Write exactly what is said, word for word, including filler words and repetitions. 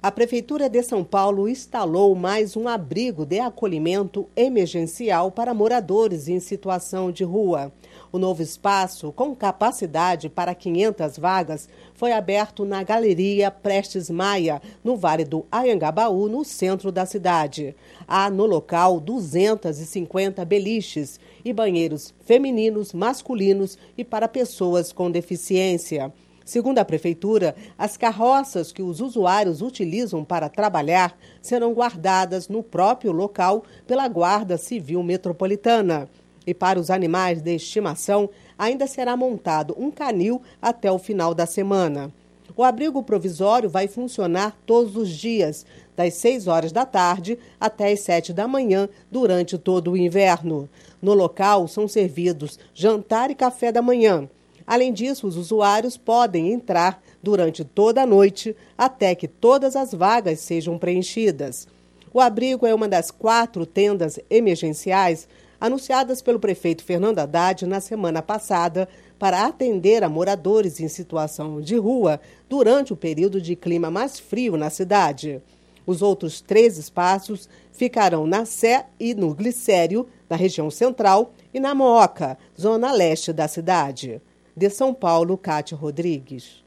A Prefeitura de São Paulo instalou mais um abrigo de acolhimento emergencial para moradores em situação de rua. O novo espaço, com capacidade para quinhentas vagas, foi aberto na Galeria Prestes Maia, no Vale do Anhangabaú, no centro da cidade. Há no local duzentos e cinquenta beliches e banheiros femininos, masculinos e para pessoas com deficiência. Segundo a Prefeitura, as carroças que os usuários utilizam para trabalhar serão guardadas no próprio local pela Guarda Civil Metropolitana. E para os animais de estimação, ainda será montado um canil até o final da semana. O abrigo provisório vai funcionar todos os dias, das seis horas da tarde até as sete da manhã, durante todo o inverno. No local são servidos jantar e café da manhã. Além disso, os usuários podem entrar durante toda a noite até que todas as vagas sejam preenchidas. O abrigo é uma das quatro tendas emergenciais anunciadas pelo prefeito Fernando Haddad na semana passada para atender a moradores em situação de rua durante o período de clima mais frio na cidade. Os outros três espaços ficarão na Sé e no Glicério, na região central, e na Mooca, zona leste da cidade. De São Paulo, Cátia Rodrigues.